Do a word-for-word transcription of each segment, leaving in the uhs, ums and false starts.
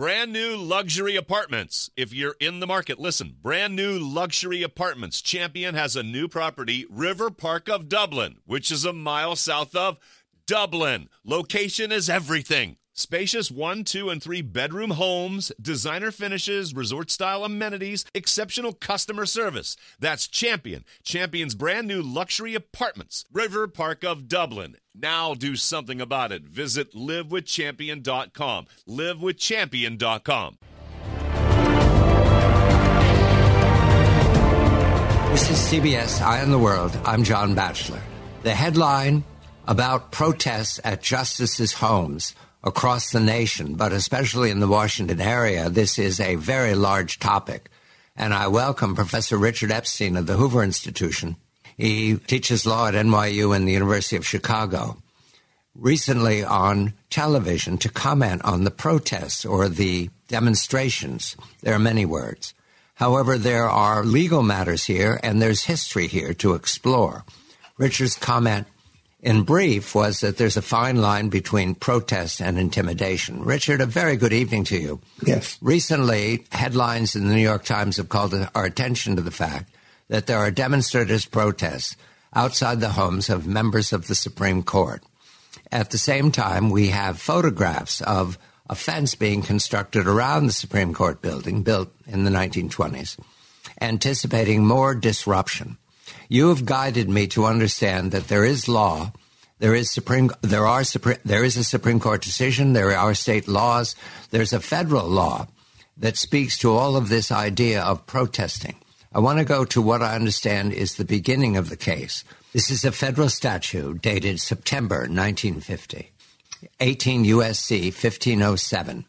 Brand new luxury apartments. If you're in the market, listen. Brand new luxury apartments. Champion has a new property, River Park of Dublin, which is a mile south of Dublin. Location is everything. Spacious one, two, and three bedroom homes, designer finishes, resort-style amenities, exceptional customer service. That's Champion. Champion's brand new luxury apartments, River Park of Dublin. Now do something about it. Visit live with champion dot com. live with champion dot com. This is C B S Eye on the World. I'm John Batchelor. The headline about protests at justices' homes across the nation, but especially in the Washington area, this is a very large topic. And I welcome Professor Richard Epstein of the Hoover Institution. He teaches law at N Y U and the University of Chicago. Recently on television to comment on the protests or the demonstrations. There are many words. However, there are legal matters here and there's history here to explore. Richard's comment in brief was that there's a fine line between protest and intimidation. Richard, a very good evening to you. Yes. Recently, headlines in the New York Times have called our attention to the fact that there are demonstrators' protests outside the homes of members of the Supreme Court. At the same time, we have photographs of a fence being constructed around the Supreme Court building, built in the nineteen twenties, anticipating more disruption. You have guided me to understand that there is law, there is Supreme, there are there is a Supreme Court decision, there are state laws, there's a federal law that speaks to all of this idea of protesting. I want to go to what I understand is the beginning of the case. This is a federal statute dated September nineteen fifty, eighteen U S C fifteen oh seven.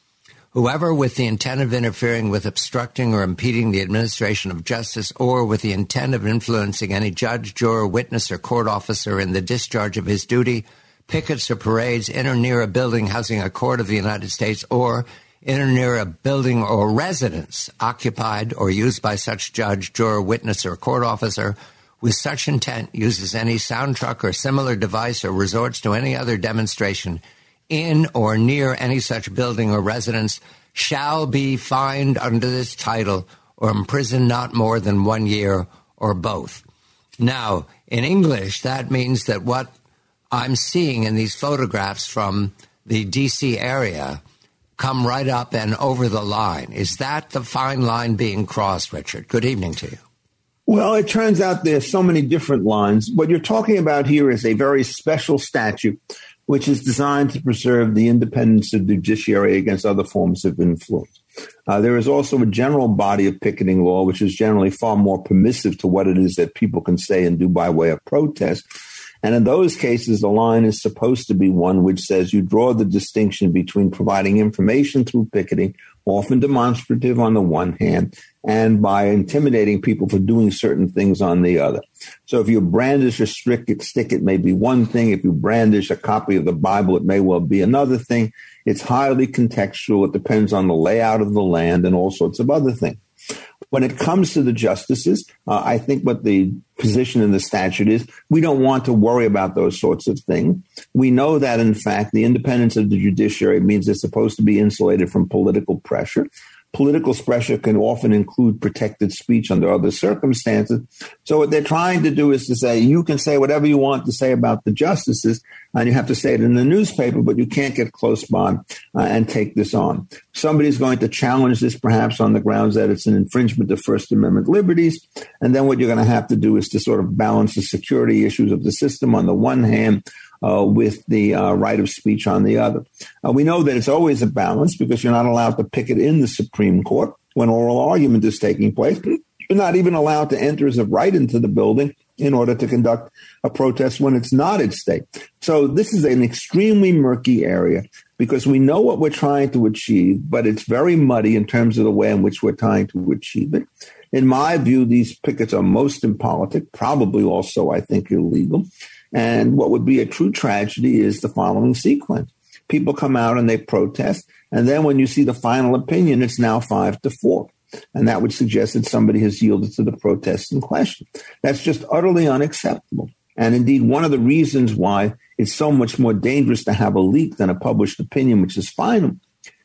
Whoever with the intent of interfering with, obstructing, or impeding the administration of justice, or with the intent of influencing any judge, juror, witness, or court officer in the discharge of his duty, pickets or parades in or near a building housing a court of the United States, or in or near a building or residence occupied or used by such judge, juror, witness, or court officer, with such intent uses any sound truck or similar device or resorts to any other demonstration in or near any such building or residence, shall be fined under this title or imprisoned not more than one year or both. Now, in English, that means that what I'm seeing in these photographs from the D C area come right up and over the line. Is that the fine line being crossed, Richard? Good evening to you. Well, it turns out there's so many different lines. What you're talking about here is a very special statute which is designed to preserve the independence of the judiciary against other forms of influence. Uh, there is also a general body of picketing law, which is generally far more permissive to what it is that people can say and do by way of protest. And in those cases, the line is supposed to be one which says you draw the distinction between providing information through picketing, often demonstrative on the one hand, and by intimidating people for doing certain things on the other. So if you brandish a stick, it may be one thing. If you brandish a copy of the Bible, it may well be another thing. It's highly contextual. It depends on the layout of the land and all sorts of other things. When it comes to the justices, uh, I think what the position in the statute is, we don't want to worry about those sorts of things. We know that, in fact, the independence of the judiciary means it's supposed to be insulated from political pressure. Political pressure can often include protected speech under other circumstances. So what they're trying to do is to say, you can say whatever you want to say about the justices, and you have to say it in the newspaper, but you can't get close by uh, and take this on. Somebody's going to challenge this perhaps on the grounds that it's an infringement of First Amendment liberties. And then what you're going to have to do is to sort of balance the security issues of the system on the one hand, Uh, with the uh, right of speech on the other. Uh, we know that it's always a balance because you're not allowed to picket in the Supreme Court when oral argument is taking place. You're not even allowed to enter as a right into the building in order to conduct a protest when it's not at stake. So this is an extremely murky area because we know what we're trying to achieve, but it's very muddy in terms of the way in which we're trying to achieve it. In my view, these pickets are most impolitic, probably also, I think, illegal. And what would be a true tragedy is the following sequence. People come out and they protest. And then when you see the final opinion, it's now five to four. And that would suggest that somebody has yielded to the protest in question. That's just utterly unacceptable. And indeed, one of the reasons why it's so much more dangerous to have a leak than a published opinion, which is final,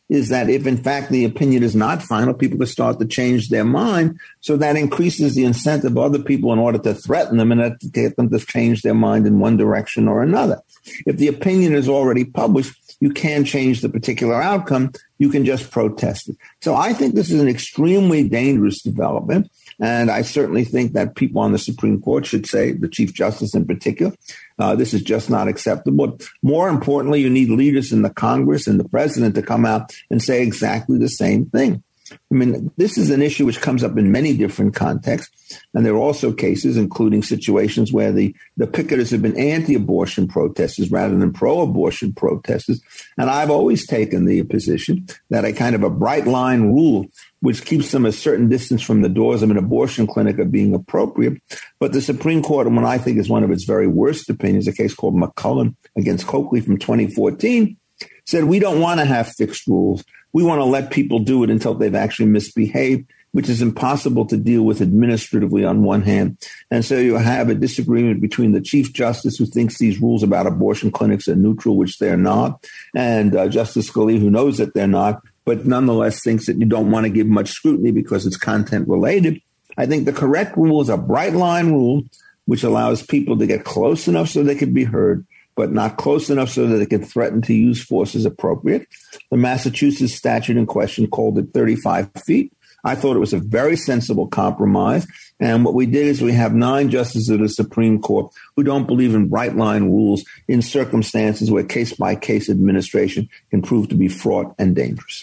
is that if, in fact, the opinion is not final, people can start to change their mind. So that increases the incentive of other people in order to threaten them and to get them to change their mind in one direction or another. If the opinion is already published, you can change the particular outcome. You can just protest it. So I think this is an extremely dangerous development. And I certainly think that people on the Supreme Court should say, the Chief Justice in particular, uh, this is just not acceptable. More importantly, you need leaders in the Congress and the president to come out and say exactly the same thing. I mean, this is an issue which comes up in many different contexts. And there are also cases, including situations where the, the picketers have been anti-abortion protesters rather than pro-abortion protesters. And I've always taken the position that a kind of a bright line rule which keeps them a certain distance from the doors of an abortion clinic are being appropriate. But the Supreme Court, in what I think is one of its very worst opinions, a case called McCullen against Coakley from twenty fourteen, said we don't want to have fixed rules. We want to let people do it until they've actually misbehaved, which is impossible to deal with administratively on one hand. And so you have a disagreement between the Chief Justice, who thinks these rules about abortion clinics are neutral, which they're not, and uh, Justice Scalia, who knows that they're not, but nonetheless thinks that you don't want to give much scrutiny because it's content related. I think the correct rule is a bright line rule, which allows people to get close enough so they can be heard, but not close enough so that they can threaten to use force as appropriate. The Massachusetts statute in question called it thirty-five feet. I thought it was a very sensible compromise. And what we did is we have nine justices of the Supreme Court who don't believe in bright line rules in circumstances where case-by-case administration can prove to be fraught and dangerous.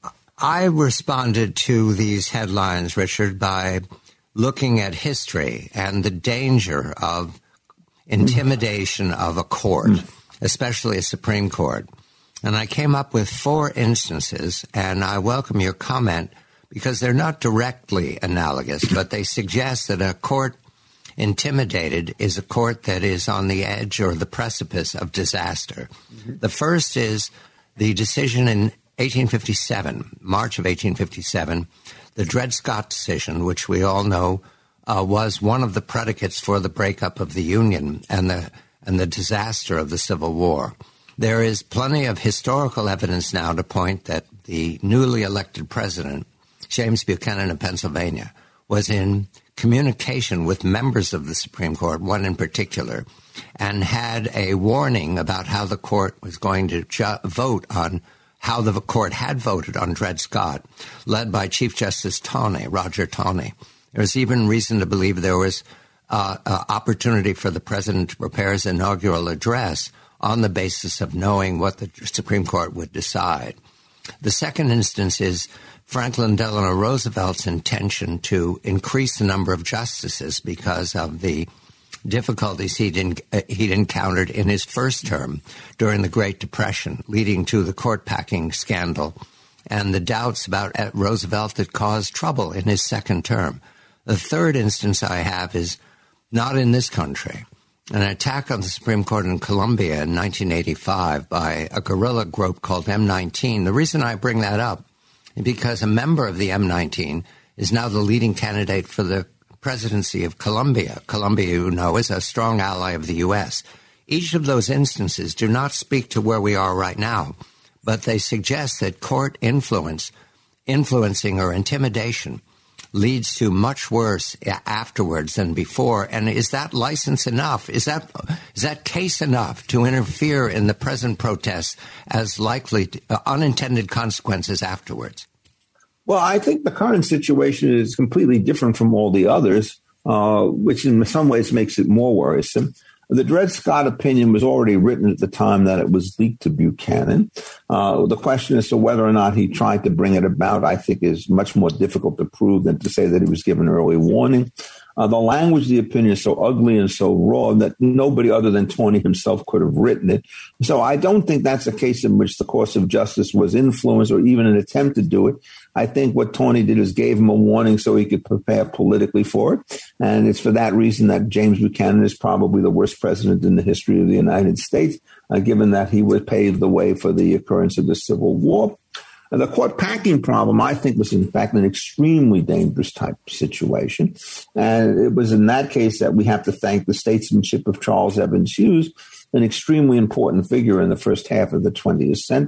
I responded to these headlines, Richard, by looking at history and the danger of intimidation of a court, especially a Supreme Court. And I came up with four instances, and I welcome your comment because they're not directly analogous, but they suggest that a court intimidated is a court that is on the edge or the precipice of disaster. Mm-hmm. The first is the decision in eighteen fifty-seven, March of eighteen fifty-seven, the Dred Scott decision, which we all know uh, was one of the predicates for the breakup of the Union and the and the disaster of the Civil War. There is plenty of historical evidence now to point that the newly elected president, James Buchanan of Pennsylvania, was in communication with members of the Supreme Court, one in particular, and had a warning about how the court was going to ju- vote on how the court had voted on Dred Scott, led by Chief Justice Taney, Roger Taney. There was even reason to believe there was uh, uh, opportunity for the president to prepare his inaugural address on the basis of knowing what the Supreme Court would decide. The second instance is Franklin Delano Roosevelt's intention to increase the number of justices because of the difficulties he'd, in, uh, he'd encountered in his first term during the Great Depression, leading to the court-packing scandal and the doubts about Roosevelt that caused trouble in his second term. The third instance I have is not in this country. An attack on the Supreme Court in Columbia in nineteen eighty-five by a guerrilla group called M nineteen. The reason I bring that up is because a member of the M nineteen is now the leading candidate for the presidency of Colombia. Colombia, you know, is a strong ally of the U S. Each of those instances do not speak to where we are right now, but they suggest that court influence, influencing or intimidation leads to much worse afterwards than before. And is that license enough? Is that is that case enough to interfere in the present protests as likely to, uh, unintended consequences afterwards? Well, I think the current situation is completely different from all the others, uh, which in some ways makes it more worrisome. The Dred Scott opinion was already written at the time that it was leaked to Buchanan. Uh, the question as to whether or not he tried to bring it about, I think, is much more difficult to prove than to say that he was given early warning. Uh, the language of the opinion is so ugly and so raw that nobody other than Taney himself could have written it. So I don't think that's a case in which the course of justice was influenced or even an attempt to do it. I think what Taney did is gave him a warning so he could prepare politically for it. And it's for that reason that James Buchanan is probably the worst president in the history of the United States, uh, given that he would pave the way for the occurrence of the Civil War. And the court packing problem, I think, was in fact an extremely dangerous type of situation. And it was in that case that we have to thank the statesmanship of Charles Evans Hughes, an extremely important figure in the first half of the twentieth century,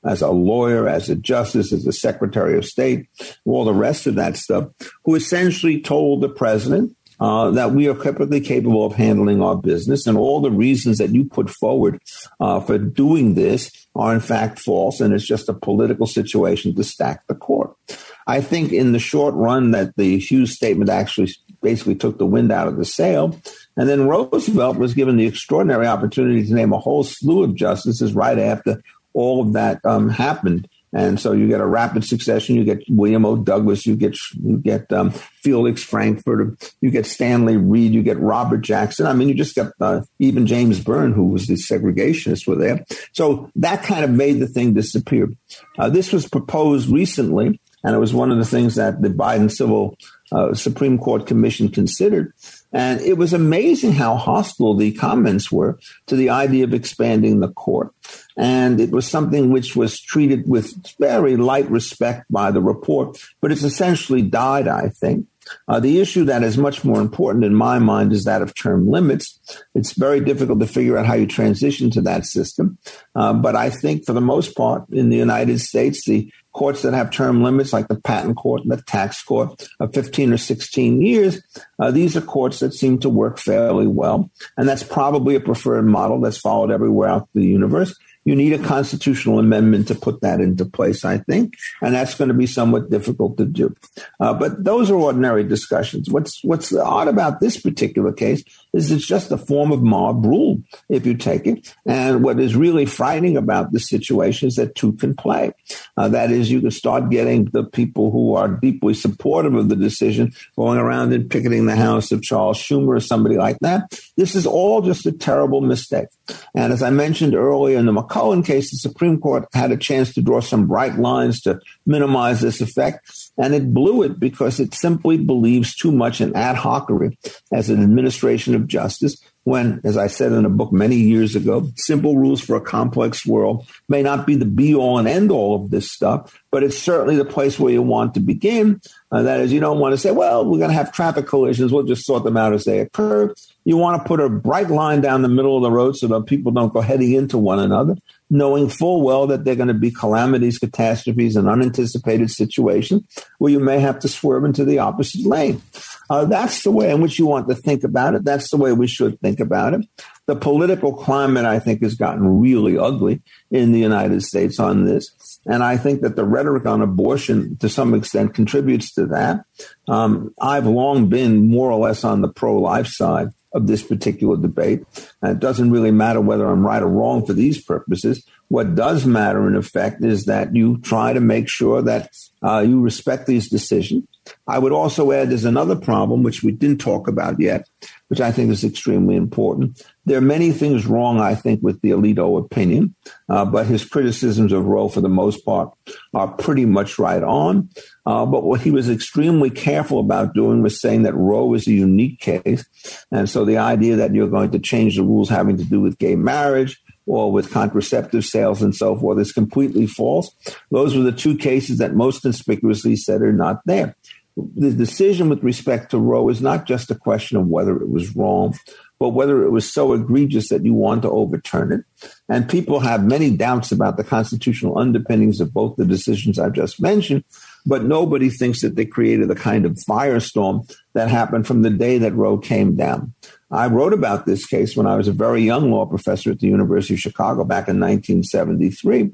as a lawyer, as a justice, as a secretary of state, all the rest of that stuff, who essentially told the president uh, that we are perfectly capable of handling our business, and all the reasons that you put forward uh, for doing this are in fact false, and it's just a political situation to stack the court. I think in the short run that the Hughes statement actually basically took the wind out of the sail. And then Roosevelt was given the extraordinary opportunity to name a whole slew of justices right after all of that um, happened. And so you get a rapid succession. You get William O. Douglas. You get you get um, Felix Frankfurter. You get Stanley Reed. You get Robert Jackson. I mean, you just got uh, even James Byrne, who was the segregationist, were there. So that kind of made the thing disappear. Uh, this was proposed recently, and it was one of the things that the Biden Civil uh, Supreme Court Commission considered. And it was amazing how hostile the comments were to the idea of expanding the court. And it was something which was treated with very light respect by the report, but it's essentially died, I think. Uh, the issue that is much more important in my mind is that of term limits. It's very difficult to figure out how you transition to that system. Uh, but I think for the most part in the United States, the courts that have term limits like the patent court and the tax court of fifteen or sixteen years, uh, these are courts that seem to work fairly well. And that's probably a preferred model that's followed everywhere out the universe. You need a constitutional amendment to put that into place, I think, and that's going to be somewhat difficult to do. Uh, but those are ordinary discussions. What's what's odd about this particular case is it's just a form of mob rule, if you take it. And what is really frightening about this situation is that two can play. Uh, that is, you can start getting the people who are deeply supportive of the decision going around and picketing the house of Charles Schumer or somebody like that. This is all just a terrible mistake. And as I mentioned earlier in the McCullen case, the Supreme Court had a chance to draw some bright lines to minimize this effect, and it blew it because it simply believes too much in ad hocery as an administration of justice when, as I said in a book many years ago, simple rules for a complex world may not be the be-all and end-all of this stuff, but it's certainly the place where you want to begin. Uh, that is, you don't want to say, well, we're going to have traffic collisions. We'll just sort them out as they occur. You want to put a bright line down the middle of the road so that people don't go heading into one another, knowing full well that there are going to be calamities, catastrophes, and unanticipated situations where you may have to swerve into the opposite lane. Uh, that's the way in which you want to think about it. That's the way we should think about it. The political climate, I think, has gotten really ugly in the United States on this. And I think that the rhetoric on abortion, to some extent, contributes to that. Um, I've long been more or less on the pro-life side of this particular debate. And it doesn't really matter whether I'm right or wrong for these purposes. What does matter, in effect, is that you try to make sure that uh, you respect these decisions. I would also add there's another problem, which we didn't talk about yet, which I think is extremely important. There are many things wrong, I think, with the Alito opinion, uh, but his criticisms of Roe, for the most part, are pretty much right on. Uh, but what he was extremely careful about doing was saying that Roe is a unique case. And so the idea that you're going to change the rules having to do with gay marriage or with contraceptive sales and so forth is completely false. Those were the two cases that most conspicuously said are not there. The decision with respect to Roe is not just a question of whether it was wrong, but whether it was so egregious that you want to overturn it. And people have many doubts about the constitutional underpinnings of both the decisions I've just mentioned, but nobody thinks that they created the kind of firestorm that happened from the day that Roe came down. I wrote about this case when I was a very young law professor at the University of Chicago back in nineteen seventy-three.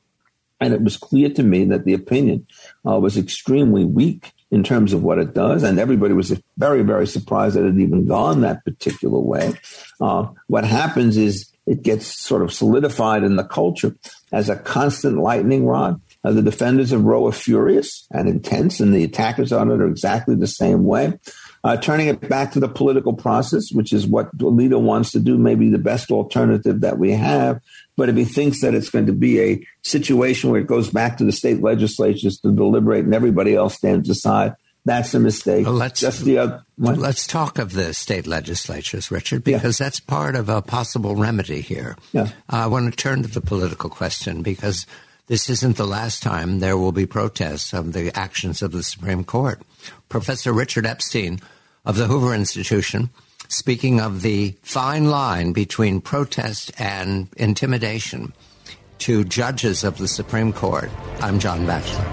And it was clear to me that the opinion uh, was extremely weak in terms of what it does. And everybody was very, very surprised that it had even gone that particular way. Uh, what happens is it gets sort of solidified in the culture as a constant lightning rod. Uh, the defenders of Roe are furious and intense, and the attackers on it are exactly the same way. Uh, turning it back to the political process, which is what Alito wants to do, may be the best alternative that we have. But if he thinks that it's going to be a situation where it goes back to the state legislatures to deliberate and everybody else stands aside, that's a mistake. Well, let's, Just the other, let's talk of the state legislatures, Richard, because yeah. that's part of a possible remedy here. Yeah. Uh, I want to turn to the political question because this isn't the last time there will be protests of the actions of the Supreme Court. Professor Richard Epstein of the Hoover Institution, speaking of the fine line between protest and intimidation, to judges of the Supreme Court. I'm John Batchelor.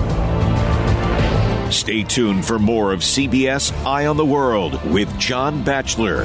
Stay tuned for more of C B S Eye on the World with John Batchelor.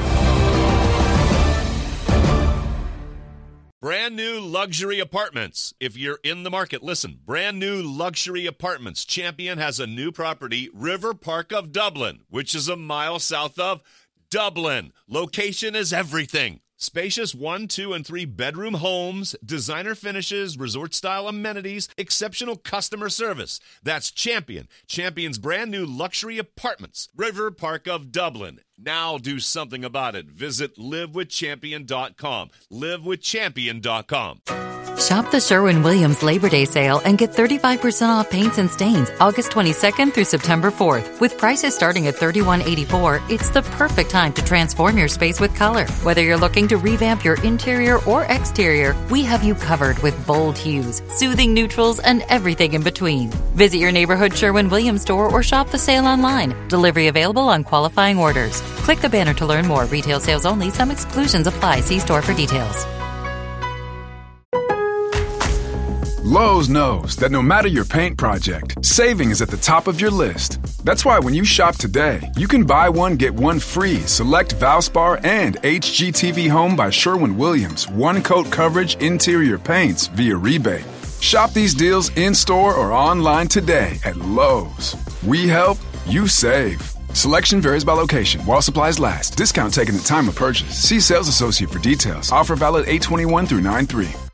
Brand new luxury apartments. If you're in the market, listen. Brand new luxury apartments. Champion has a new property, River Park of Dublin, which is a mile south of Dublin. Location is everything. Spacious one, two, and three bedroom homes, designer finishes, resort-style amenities, exceptional customer service. That's Champion. Champion's brand new luxury apartments, River Park of Dublin. Now do something about it. Visit live with champion dot com. live with champion dot com. Shop the Sherwin-Williams Labor Day sale and get thirty-five percent off paints and stains August twenty-second through September fourth. With prices starting at thirty-one eighty-four, it's the perfect time to transform your space with color. Whether you're looking to revamp your interior or exterior, we have you covered with bold hues, soothing neutrals, and everything in between. Visit your neighborhood Sherwin-Williams store or shop the sale online. Delivery available on qualifying orders. Click the banner to learn more. Retail sales only. Some exclusions apply. See store for details. Lowe's knows that no matter your paint project, saving is at the top of your list. That's why when you shop today, you can buy one, get one free select Valspar and H G T V Home by Sherwin-Williams one-coat coverage interior paints via rebate. Shop these deals in-store or online today at Lowe's. We help, you save. Selection varies by location. While supplies last. Discount taken at time of purchase. See sales associate for details. Offer valid eight twenty-one through nine three.